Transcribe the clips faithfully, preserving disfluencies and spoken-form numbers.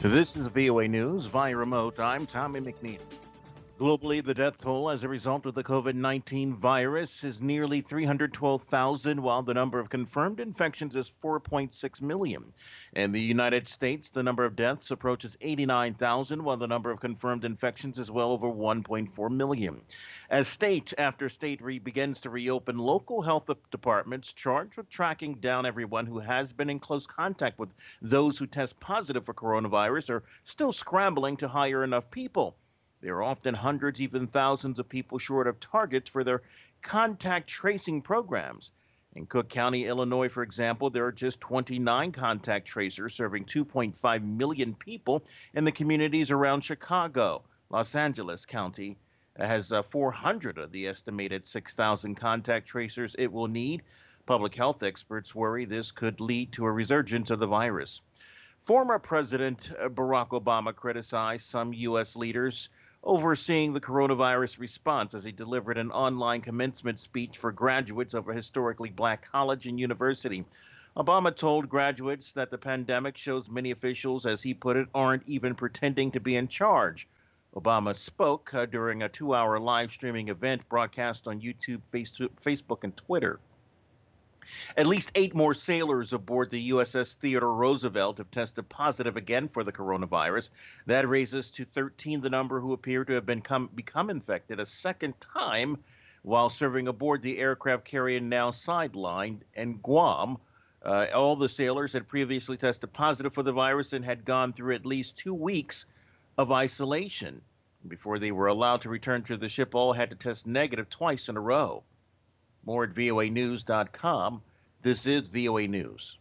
This is V O A News via remote. I'm Tommy McNeil. Globally, the death toll as a result of the COVID nineteen virus is nearly three hundred twelve thousand, while the number of confirmed infections is four point six million. In the United States, the number of deaths approaches eighty-nine thousand, while the number of confirmed infections is well over one point four million. As state after state re- begins to reopen, local health departments charged with tracking down everyone who has been in close contact with those who test positive for coronavirus are still scrambling to hire enough people. There are often hundreds, even thousands of people short of targets for their contact tracing programs. In Cook County, Illinois, for example, there are just twenty-nine contact tracers serving two point five million people in the communities around Chicago. Los Angeles County has uh, four hundred of the estimated six thousand contact tracers it will need. Public health experts worry this could lead to a resurgence of the virus. Former President Barack Obama criticized some U S leaders overseeing the coronavirus response as he delivered an online commencement speech for graduates of a historically black college and university. Obama told graduates that the pandemic shows many officials, as he put it, aren't even pretending to be in charge. Obama spoke uh, during a two-hour live streaming event broadcast on YouTube, Facebook, and Twitter. At least eight more sailors aboard the U S S Theodore Roosevelt have tested positive again for the coronavirus. That raises to thirteen the number who appear to have been come, become infected a second time while serving aboard the aircraft carrier now sidelined in Guam. Uh, all the sailors had previously tested positive for the virus and had gone through at least two weeks of isolation. Before they were allowed to return to the ship, all had to test negative twice in a row. More at V O A news dot com. This is V O A News.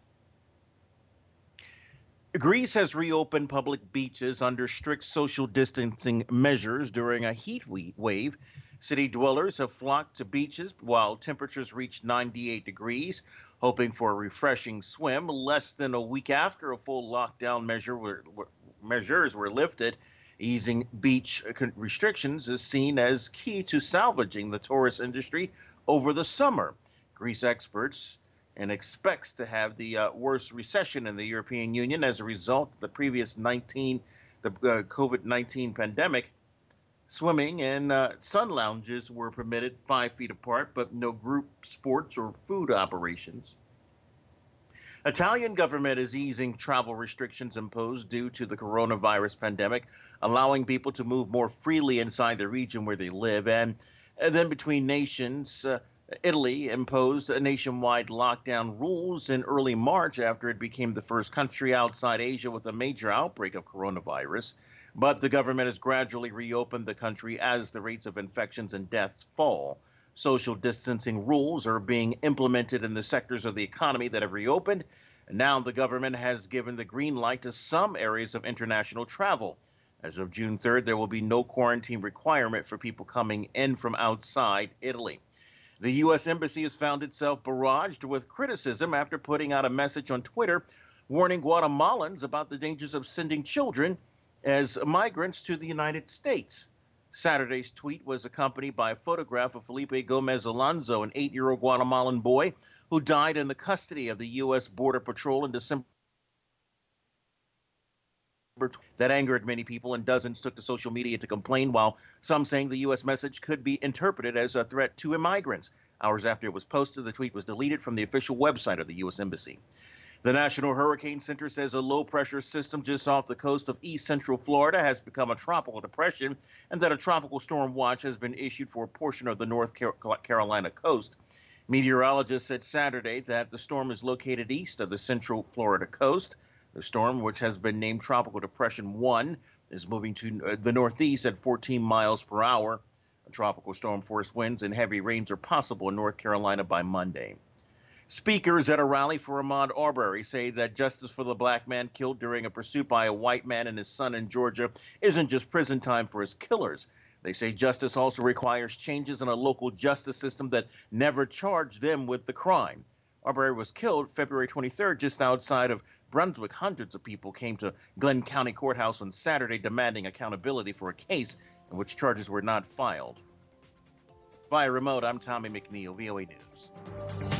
Greece has reopened public beaches under strict social distancing measures during a heat wave. City dwellers have flocked to beaches while temperatures reached ninety-eight degrees, hoping for a refreshing swim. Less than a week after a full lockdown measure were, were, measures were lifted, easing beach restrictions is seen as key to salvaging the tourist industry over the summer. Greece experts and expects to have the uh, worst recession in the European Union as a result of the previous nineteen, the uh, COVID nineteen pandemic. Swimming and uh, sun lounges were permitted five feet apart, but no group sports or food operations. Italian government is easing travel restrictions imposed due to the coronavirus pandemic, allowing people to move more freely inside the region where they live. And, and then between nations, uh, Italy imposed a nationwide lockdown rules in early March after it became the first country outside Asia with a major outbreak of coronavirus. But the government has gradually reopened the country as the rates of infections and deaths fall. Social distancing rules are being implemented in the sectors of the economy that have reopened. And now the government has given the green light to some areas of international travel. As of June third, there will be no quarantine requirement for people coming in from outside Italy. The U S Embassy has found itself barraged with criticism after putting out a message on Twitter warning Guatemalans about the dangers of sending children as migrants to the United States. Saturday's tweet was accompanied by a photograph of Felipe Gomez Alonso, an eight-year-old Guatemalan boy who died in the custody of the U S Border Patrol in December. That angered many people, and dozens took to social media to complain, while some saying the U S message could be interpreted as a threat to immigrants. Hours after it was posted, the tweet was deleted from the official website of the U S Embassy. The National Hurricane Center says a low-pressure system just off the coast of east central Florida has become a tropical depression, and that a tropical storm watch has been issued for a portion of the North Carolina coast. Meteorologists said Saturday that the storm is located east of the central Florida coast. The storm, which has been named Tropical Depression one, is moving to the northeast at fourteen miles per hour. Tropical storm force winds and heavy rains are possible in North Carolina by Monday. Speakers at a rally for Ahmaud Arbery say that justice for the black man killed during a pursuit by a white man and his son in Georgia isn't just prison time for his killers. They say justice also requires changes in a local justice system that never charged them with the crime. Arbery was killed February twenty-third just outside of Brunswick. Hundreds of people came to Glenn County Courthouse on Saturday demanding accountability for a case in which charges were not filed. Via remote, I'm Tommy McNeil, V O A News.